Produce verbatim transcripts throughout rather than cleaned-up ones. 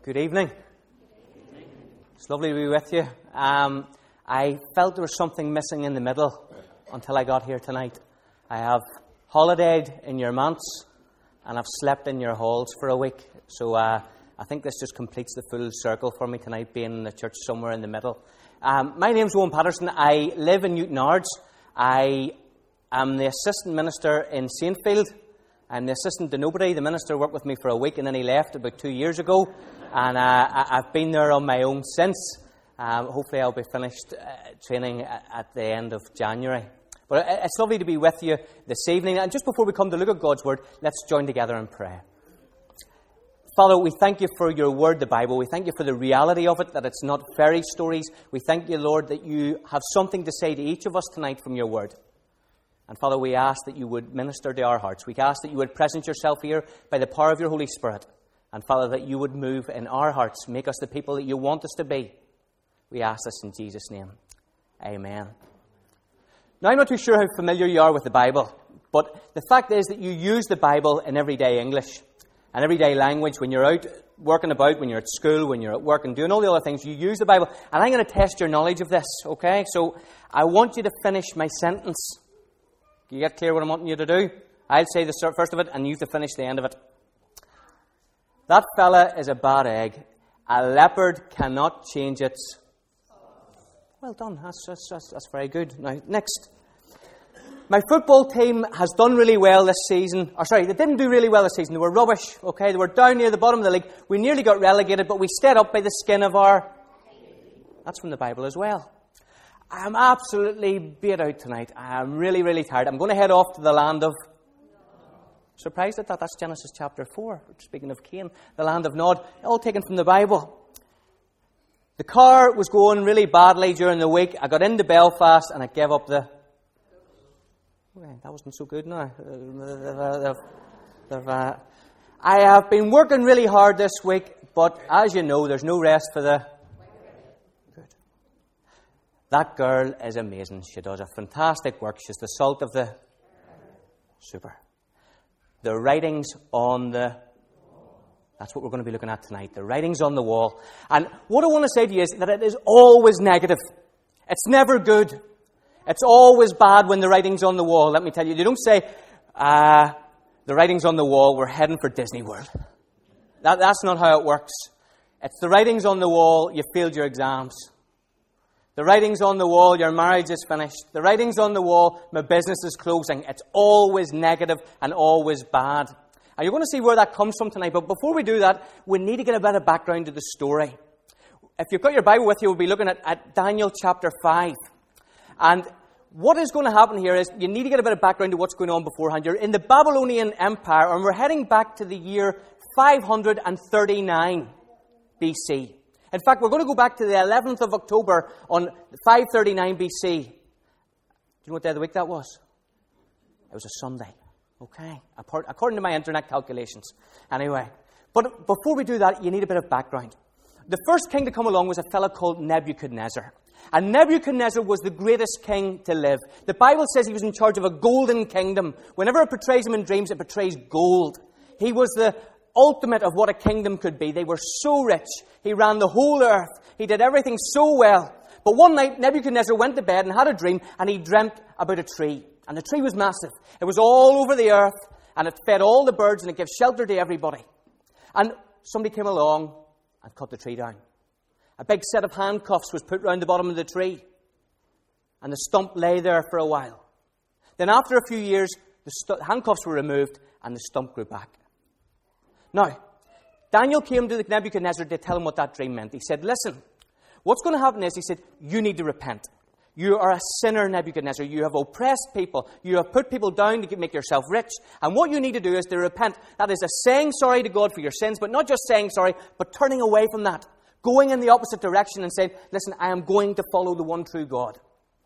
Good evening. It's lovely to be with you. Um, I felt there was something missing in the middle until I got here tonight. I have holidayed in your manse and I've slept in your halls for a week. So uh, I think this just completes the full circle for me tonight, being in the church somewhere in the middle. Um, my name's Owen Patterson. I live in Newtownards. I am the assistant minister in Saintfield. I'm the assistant to nobody. The minister worked with me for a week and then he left about two years ago. And uh, I, I've been there on my own since. Um, hopefully I'll be finished uh, training at, at the end of January. But it's lovely to be with you this evening. And just before we come to look at God's Word, let's join together in prayer. Father, we thank you for your Word, the Bible. We thank you for the reality of it, that it's not fairy stories. We thank you, Lord, that you have something to say to each of us tonight from your Word. And Father, we ask that you would minister to our hearts. We ask that you would present yourself here by the power of your Holy Spirit. And Father, that you would move in our hearts, make us the people that you want us to be. We ask this in Jesus' name. Amen. Now, I'm not too sure how familiar you are with the Bible, but the fact is that you use the Bible in everyday English and everyday language. When you're out working about, when you're at school, when you're at work and doing all the other things, you use the Bible. And I'm going to test your knowledge of this, okay? So I want you to finish my sentence. Do you get clear what I'm wanting you to do? I'll say the first of it and you have to finish the end of it. That fella is a bad egg. A leopard cannot change its... Well done. That's, that's, that's, that's very good. Now, next. My football team has done really well this season. Or sorry, they didn't do really well this season. They were rubbish. Okay, they were down near the bottom of the league. We nearly got relegated, but we stayed up by the skin of our... That's from the Bible as well. I'm absolutely beat out tonight. I'm really, really tired. I'm going to head off to the land of... Surprised at that? That's Genesis chapter four. Speaking of Cain, the land of Nod. All taken from the Bible. The car was going really badly during the week. I got into Belfast and I gave up the... Well, that wasn't so good now. Uh, I have been working really hard this week, but as you know, there's no rest for the... Good. That girl is amazing. She does a fantastic work. She's the salt of the... Super. The writings on the... That's what we're going to be looking at tonight. The writings on the wall. And what I want to say to you is that it is always negative. It's never good. It's always bad when the writing's on the wall. Let me tell you. You don't say, uh, the writing's on the wall, we're heading for Disney World. That, that's not how it works. It's the writing's on the wall, you failed your exams. The writing's on the wall, your marriage is finished. The writing's on the wall, my business is closing. It's always negative and always bad. And you're going to see where that comes from tonight. But before we do that, we need to get a bit of background to the story. If you've got your Bible with you, we'll be looking at, at Daniel chapter five. And what is going to happen here is you need to get a bit of background to what's going on beforehand. You're in the Babylonian Empire, and we're heading back to the year five hundred thirty-nine B C. In fact, we're going to go back to the eleventh of October on five thirty-nine B C. Do you know what day of the week that was? It was a Sunday. Okay, according to my internet calculations. Anyway, but before we do that, you need a bit of background. The first king to come along was a fellow called Nebuchadnezzar. And Nebuchadnezzar was the greatest king to live. The Bible says he was in charge of a golden kingdom. Whenever it portrays him in dreams, it portrays gold. He was the ultimate of what a kingdom could be. They were so rich. He ran the whole earth. He did everything so well. But one night, Nebuchadnezzar went to bed and had a dream, and he dreamt about a tree. And the tree was massive. It was all over the earth, and it fed all the birds, and it gave shelter to everybody. And somebody came along and cut the tree down. A big set of handcuffs was put round the bottom of the tree, and the stump lay there for a while. Then after a few years, the st- handcuffs were removed, and the stump grew back. Now, Daniel came to Nebuchadnezzar to tell him what that dream meant. He said, listen, what's going to happen is, he said, you need to repent. You are a sinner, Nebuchadnezzar. You have oppressed people. You have put people down to make yourself rich. And what you need to do is to repent. That is a saying sorry to God for your sins, but not just saying sorry, but turning away from that. Going in the opposite direction and saying, listen, I am going to follow the one true God.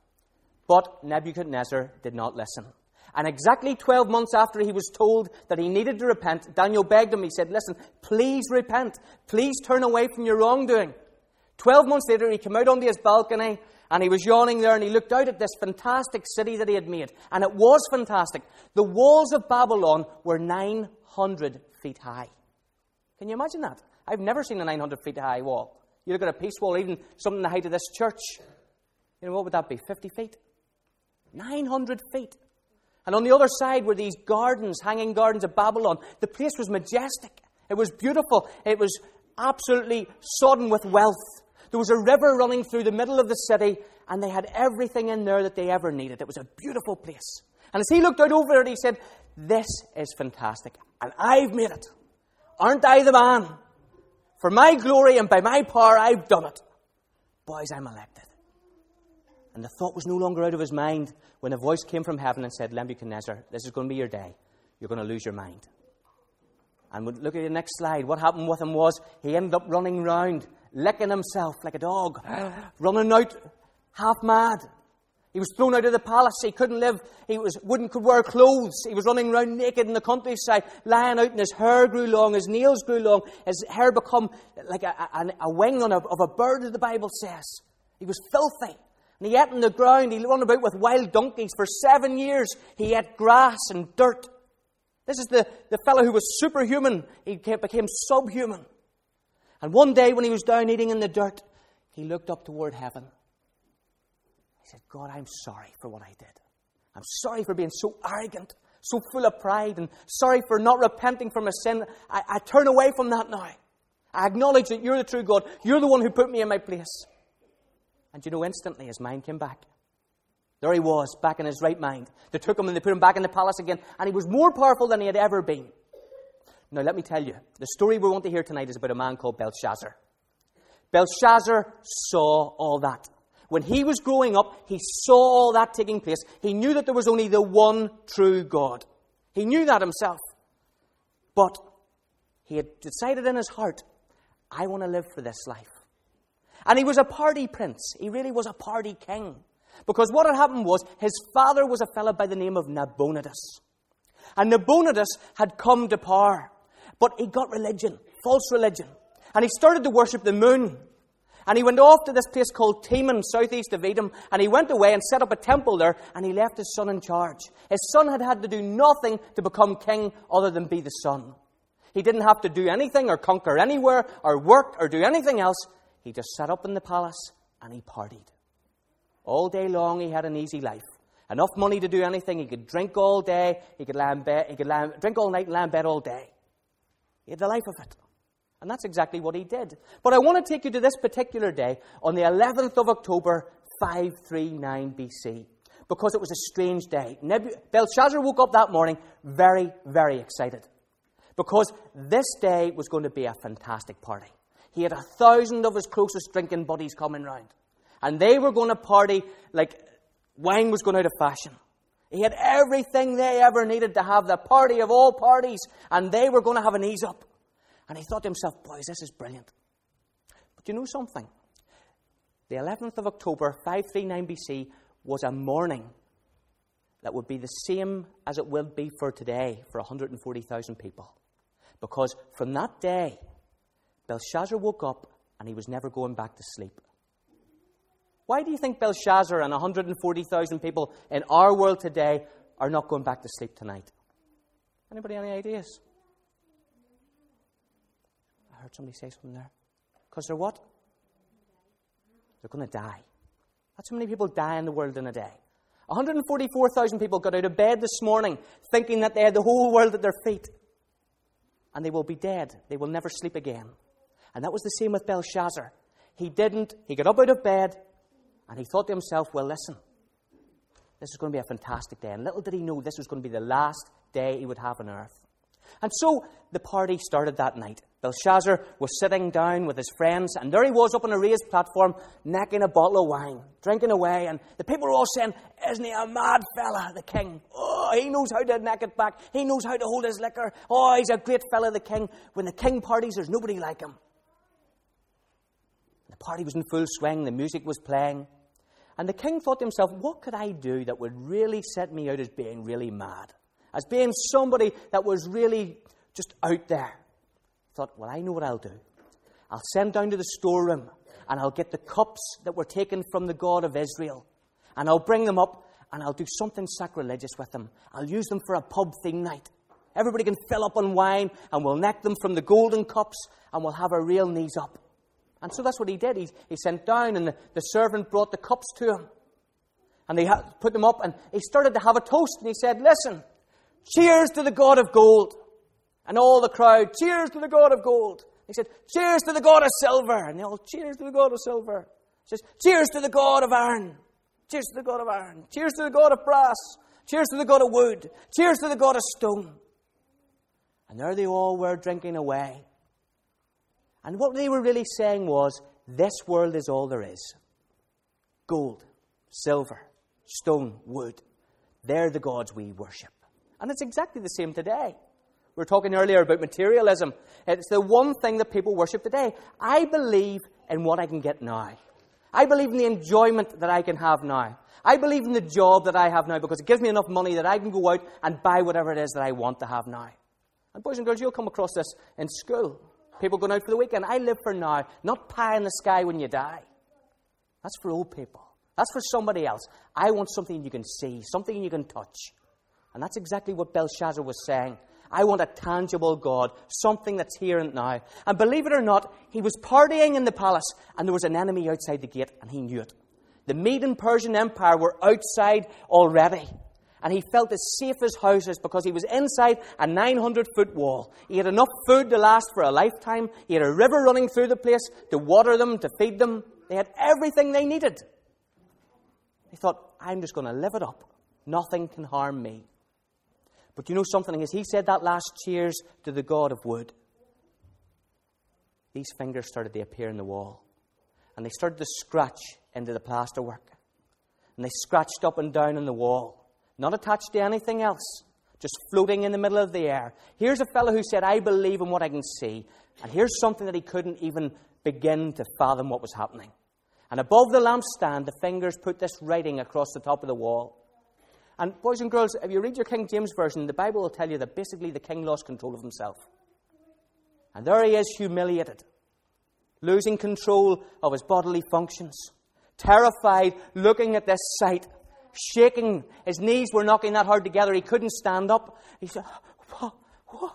But Nebuchadnezzar did not listen. And exactly twelve months after he was told that he needed to repent, Daniel begged him. He said, listen, please repent. Please turn away from your wrongdoing. Twelve months later, he came out onto his balcony, and he was yawning there, and he looked out at this fantastic city that he had made. And it was fantastic. The walls of Babylon were nine hundred feet high. Can you imagine that? I've never seen a nine hundred feet high wall. You look at a peace wall, even something the height of this church. You know, what would that be? fifty feet? nine hundred feet. And on the other side were these gardens, hanging gardens of Babylon. The place was majestic. It was beautiful. It was absolutely sodden with wealth. There was a river running through the middle of the city, and they had everything in there that they ever needed. It was a beautiful place. And as he looked out over it, he said, this is fantastic, and I've made it. Aren't I the man? For my glory and by my power, I've done it. Boys, I'm elected. And the thought was no longer out of his mind when a voice came from heaven and said, Nebuchadnezzar, this is going to be your day. You're going to lose your mind. And look at the next slide. What happened with him was he ended up running round, licking himself like a dog, running out half mad. He was thrown out of the palace. He couldn't live. He was wouldn't could wear clothes. He was running around naked in the countryside, lying out, and his hair grew long, his nails grew long, his hair become like a, a, a wing on a, of a bird, the Bible says. He was filthy. And he ate on the ground. He ran about with wild donkeys. For seven years, he ate grass and dirt. This is the, the fellow who was superhuman. He became subhuman. And one day when he was down eating in the dirt, he looked up toward heaven. He said, God, I'm sorry for what I did. I'm sorry for being so arrogant, so full of pride, and sorry for not repenting from a sin. I, I turn away from that now. I acknowledge that you're the true God. You're the one who put me in my place. And you know, instantly his mind came back. There he was, back in his right mind. They took him and they put him back in the palace again. And he was more powerful than he had ever been. Now, let me tell you, the story we want to hear tonight is about a man called Belshazzar. Belshazzar saw all that. When he was growing up, he saw all that taking place. He knew that there was only the one true God. He knew that himself. But he had decided in his heart, I want to live for this life. And he was a party prince. He really was a party king. Because what had happened was, his father was a fellow by the name of Nabonidus. And Nabonidus had come to power. But he got religion, false religion. And he started to worship the moon. And he went off to this place called Teman, southeast of Edom. And he went away and set up a temple there. And he left his son in charge. His son had had to do nothing to become king other than be the son. He didn't have to do anything or conquer anywhere or work or do anything else. He just sat up in the palace and he partied. All day long he had an easy life. Enough money to do anything. He could drink all day. He could lie in bed. He could lie in, drink all night and lie in bed all day. He had the life of it. And that's exactly what he did. But I want to take you to this particular day on the eleventh of October, five thirty-nine B C. Because it was a strange day. Nebu- Belshazzar woke up that morning very, very excited. Because this day was going to be a fantastic party. He had a thousand of his closest drinking buddies coming round. And they were going to party like wine was going out of fashion. He had everything they ever needed to have the party of all parties. And they were going to have an ease up. And he thought to himself, boys, this is brilliant. But you know something? The eleventh of October, five thirty-nine B C, was a morning that would be the same as it will be for today for one hundred forty thousand people. Because from that day, Belshazzar woke up and he was never going back to sleep. Why do you think Belshazzar and one hundred forty thousand people in our world today are not going back to sleep tonight? Anybody any ideas? I heard somebody say something there. Because they're what? They're going to die. That's how many people die in the world in a day. one hundred forty-four thousand people got out of bed this morning thinking that they had the whole world at their feet. And they will be dead. They will never sleep again. And that was the same with Belshazzar. He didn't. He got up out of bed and he thought to himself, well, listen, this is going to be a fantastic day. And little did he know this was going to be the last day he would have on earth. And so the party started that night. Belshazzar was sitting down with his friends, and there he was up on a raised platform, necking a bottle of wine, drinking away, and the people were all saying, isn't he a mad fella, the king? Oh, he knows how to neck it back. He knows how to hold his liquor. Oh, he's a great fella, the king. When the king parties, there's nobody like him. The party was in full swing, the music was playing, and the king thought to himself, what could I do that would really set me out as being really mad? As being somebody that was really just out there. Thought, well, I know what I'll do. I'll send down to the storeroom and I'll get the cups that were taken from the God of Israel and I'll bring them up and I'll do something sacrilegious with them. I'll use them for a pub theme night. Everybody can fill up on wine, and we'll neck them from the golden cups, and we'll have our real knees up. And so that's what he did. He, he sent down, and the, the servant brought the cups to him. And they ha- put them up, and he started to have a toast, and he said, listen, cheers to the God of gold. And all the crowd, cheers to the God of gold. He said, cheers to the God of silver. And they all, cheers to the God of silver. He says, cheers to the God of iron. Cheers to the God of iron. Cheers to the God of brass. Cheers to the God of wood. Cheers to the God of stone. And there they all were drinking away. And what they were really saying was, this world is all there is. Gold, silver, stone, wood. They're the gods we worship. And it's exactly the same today. We were talking earlier about materialism. It's the one thing that people worship today. I believe in what I can get now. I believe in the enjoyment that I can have now. I believe in the job that I have now because it gives me enough money that I can go out and buy whatever it is that I want to have now. And boys and girls, you'll come across this in school. People going out for the weekend. I live for now, not pie in the sky when you die. That's for old people. That's for somebody else. I want something you can see, something you can touch. And that's exactly what Belshazzar was saying. I want a tangible God, something that's here and now. And believe it or not, he was partying in the palace, and there was an enemy outside the gate, and he knew it. The Mede and Persian Empire were outside already. And he felt as safe as houses because he was inside a nine hundred foot wall. He had enough food to last for a lifetime. He had a river running through the place to water them, to feed them. They had everything they needed. He thought, I'm just going to live it up. Nothing can harm me. But you know something? As he said that last cheers to the God of wood, these fingers started to appear in the wall. And they started to scratch into the plasterwork. And they scratched up and down on the wall. Not attached to anything else. Just floating in the middle of the air. Here's a fellow who said, I believe in what I can see. And here's something that he couldn't even begin to fathom what was happening. And above the lampstand, the fingers put this writing across the top of the wall. And boys and girls, if you read your King James Version, the Bible will tell you that basically the king lost control of himself. And there he is, humiliated. Losing control of his bodily functions. Terrified, looking at this sight. Shaking. His knees were knocking that hard together. He couldn't stand up. He said, what? What?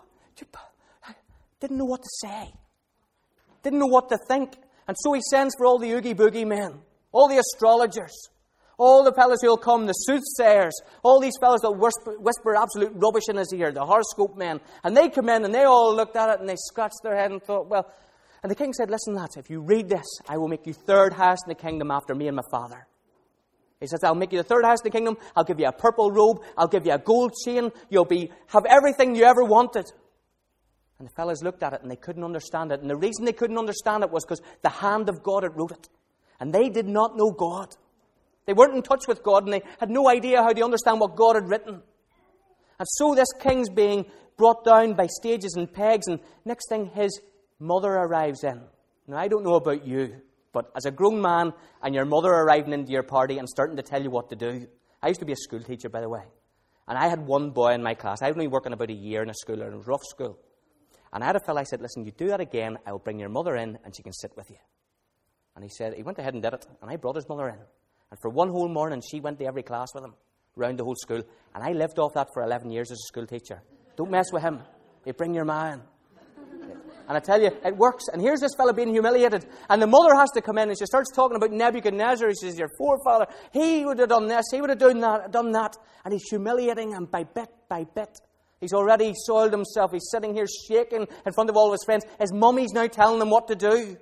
I didn't know what to say. Didn't know what to think. And so he sends for all the oogie boogie men. All the astrologers. All the fellows who'll come, the soothsayers, all these fellows that whisper, whisper absolute rubbish in his ear, the horoscope men. And they come in and they all looked at it and they scratched their head and thought, well... And the king said, listen, lads, if you read this, I will make you third highest in the kingdom after me and my father. He says, I'll make you the third highest in the kingdom. I'll give you a purple robe. I'll give you a gold chain. You'll be have everything you ever wanted. And the fellows looked at it and they couldn't understand it. And the reason they couldn't understand it was because the hand of God had wrote it. And they did not know God. They weren't in touch with God, and they had no idea how to understand what God had written. And so this king's being brought down by stages and pegs, and next thing, his mother arrives in. Now, I don't know about you, but as a grown man and your mother arriving into your party and starting to tell you what to do. I used to be a school teacher, by the way. And I had one boy in my class. I was only working about a year in a school, and it was a rough school. And I had a fella, I said, listen, you do that again, I will bring your mother in, and she can sit with you. And he said, he went ahead and did it, and I brought his mother in. And for one whole morning, she went to every class with him, around the whole school. And I lived off that for eleven years as a school teacher. Don't mess with him. You bring your man. And I tell you, it works. And here's this fellow being humiliated. And the mother has to come in, and she starts talking about Nebuchadnezzar. She says, your forefather, he would have done this, he would have done that, done that. And he's humiliating him by bit by bit. He's already soiled himself. He's sitting here shaking in front of all of his friends. His mummy's now telling him what to do.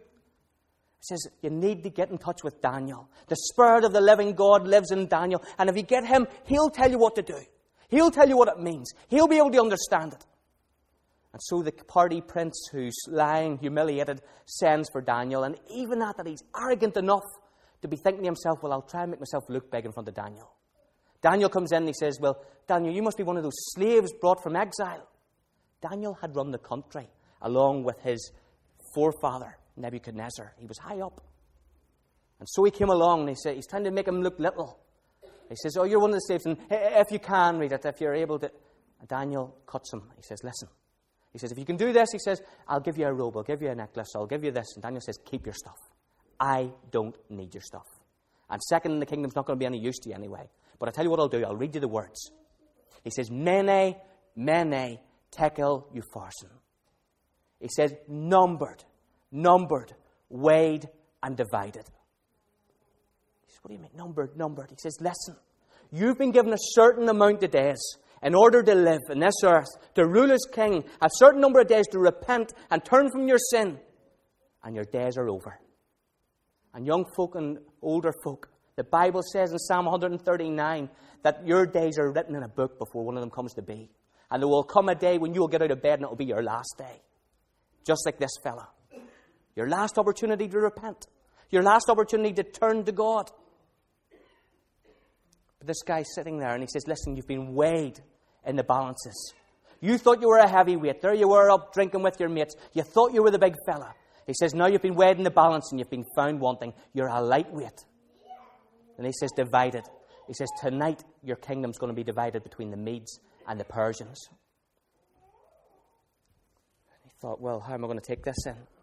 He says, you need to get in touch with Daniel. The Spirit of the living God lives in Daniel. And if you get him, he'll tell you what to do. He'll tell you what it means. He'll be able to understand it. And so the party prince, who's lying, humiliated, sends for Daniel. And even that, that he's arrogant enough to be thinking to himself, well, I'll try and make myself look big in front of Daniel. Daniel comes in and he says, well, Daniel, you must be one of those slaves brought from exile. Daniel had run the country along with his forefather, Nebuchadnezzar. He was high up. And so he came along and he said, he's trying to make him look little. He says, oh, you're one of the slaves, and if you can read it, if you're able to. And Daniel cuts him. He says, listen. He says, if you can do this, he says, I'll give you a robe, I'll give you a necklace, I'll give you this. And Daniel says, keep your stuff. I don't need your stuff. And second in the kingdom's not going to be any use to you anyway. But I'll tell you what I'll do. I'll read you the words. He says, Mene, Mene, Tekel Upharsin. He says, numbered, numbered, weighed, and divided. He says, what do you mean, numbered, numbered? He says, listen, you've been given a certain amount of days in order to live in this earth, to rule as king, a certain number of days to repent and turn from your sin, and your days are over. And young folk and older folk, the Bible says in Psalm one thirty-nine that your days are written in a book before one of them comes to be. And there will come a day when you will get out of bed and it will be your last day. Just like this fella. Your last opportunity to repent. Your last opportunity to turn to God. But this guy's sitting there and he says, listen, you've been weighed in the balances. You thought you were a heavyweight. There you were up drinking with your mates. You thought you were the big fella. He says, now you've been weighed in the balance and you've been found wanting. You're a lightweight. And he says, divided. He says, tonight your kingdom's going to be divided between the Medes and the Persians. He thought, well, how am I going to take this in? And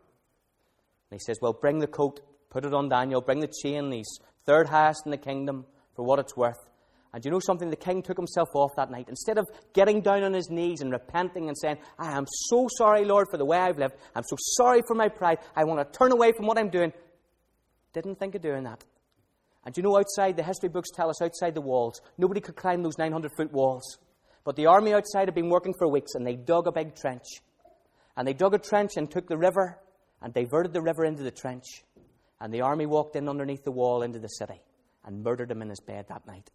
he says, well, bring the coat, put it on Daniel, bring the chain, he's third highest in the kingdom for what it's worth. And do you know something? The king took himself off that night. Instead of getting down on his knees and repenting and saying, I am so sorry, Lord, for the way I've lived. I'm so sorry for my pride. I want to turn away from what I'm doing. Didn't think of doing that. And do you know, outside, the history books tell us, outside the walls, nobody could climb those nine hundred foot walls. But the army outside had been working for weeks, and they dug a big trench. And they dug a trench and took the river and diverted the river into the trench. And the army walked in underneath the wall into the city and murdered him in his bed that night.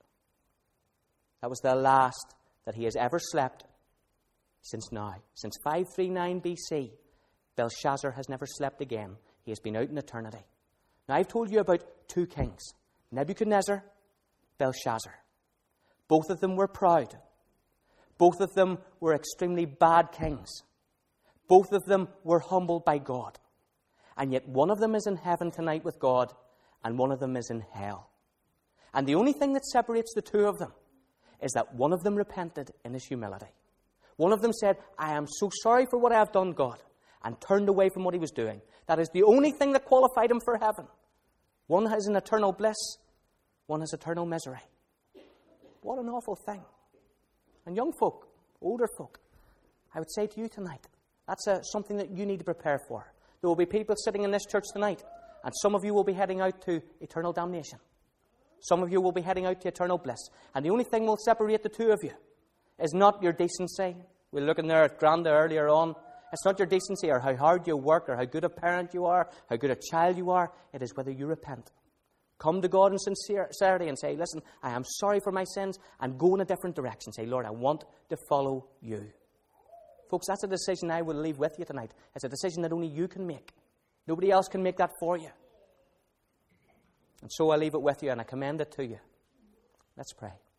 That was the last that he has ever slept since now. Since five thirty-nine B C, Belshazzar has never slept again. He has been out in eternity. Now, I've told you about two kings, Nebuchadnezzar, Belshazzar. Both of them were proud. Both of them were extremely bad kings. Both of them were humbled by God. And yet one of them is in heaven tonight with God, and one of them is in hell. And the only thing that separates the two of them is that one of them repented in his humility. One of them said, I am so sorry for what I have done, God, and turned away from what he was doing. That is the only thing that qualified him for heaven. One has an eternal bliss, one has eternal misery. What an awful thing. And young folk, older folk, I would say to you tonight, that's a, something that you need to prepare for. There will be people sitting in this church tonight, and some of you will be heading out to eternal damnation. Some of you will be heading out to eternal bliss. And the only thing that will separate the two of you is not your decency. We were looking there at Granda earlier on. It's not your decency or how hard you work or how good a parent you are, how good a child you are. It is whether you repent. Come to God in sincerity and say, listen, I am sorry for my sins, and go in a different direction. Say, Lord, I want to follow you. Folks, that's a decision I will leave with you tonight. It's a decision that only you can make. Nobody else can make that for you. And so I leave it with you and I commend it to you. Let's pray.